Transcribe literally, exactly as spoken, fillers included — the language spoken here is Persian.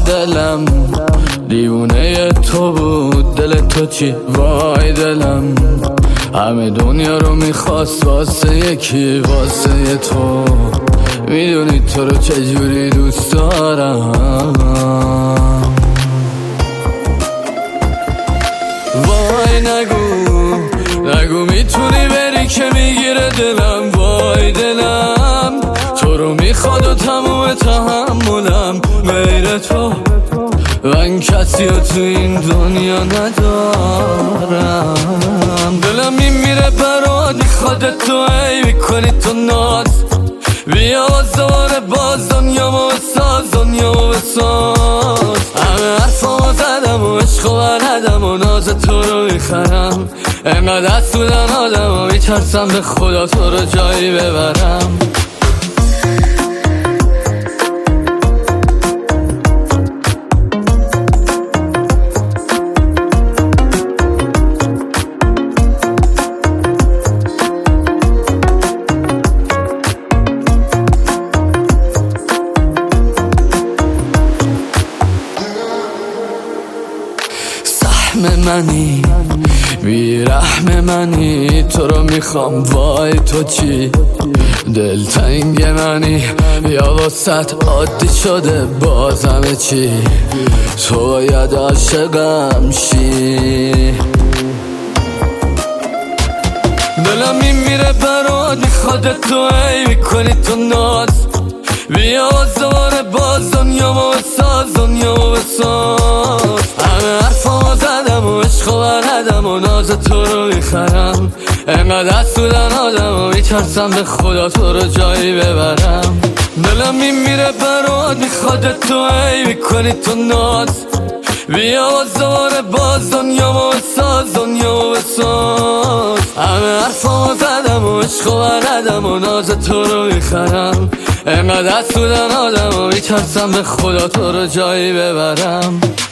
دلم دیوونه تو بود، دل تو چی وای دلم همه دنیا رو میخواست واسه یکی، واسه تو میدونی تو رو چجوری دوست دارم. وای نگو نگو میتونی بری که میگیره دلم، وای دلم تو رو میخواد و تموم تحملم غیر تو من کسی رو تو این دنیا ندارم. دلم میمیره برات میخواد تو ای میکنی تو ناز، بیا دوباره باز دنیامو بساز، دنیامو بساز. همه حرفامو زدم و عشق و بلدم و ناز تو رو میخرم، انقدر دست بودن آدم و میترسم به خدا تو رو جایی ببرم. منی بیرحم منی تو رو میخوام، وای تو چی دلتنگ منی یا واسط عادی شده بازم چی، تو باید عاشقم شی. دلم میمیره برات میخواد تو ای میکنی تو ناز، بیا دوباره باز دنیامو بساز، دنیامو بساز. همه حرفامو زدم و عشق و بلدم و ناز تو رو میخرم، انقدر دست بودن آدم و میترسم به خدا تو رو جایی ببرم. دلم میمیره برات میخواد تو ای میکنی تو ناز، بیا دوباره باز دنیامو بساز، دنیامو بساز. همه حرفامو زدم و عشق و بلدم و ناز تو رو میخرم، انقدر دست بودن آدم و میترسم به خدا تو رو جایی ببرم.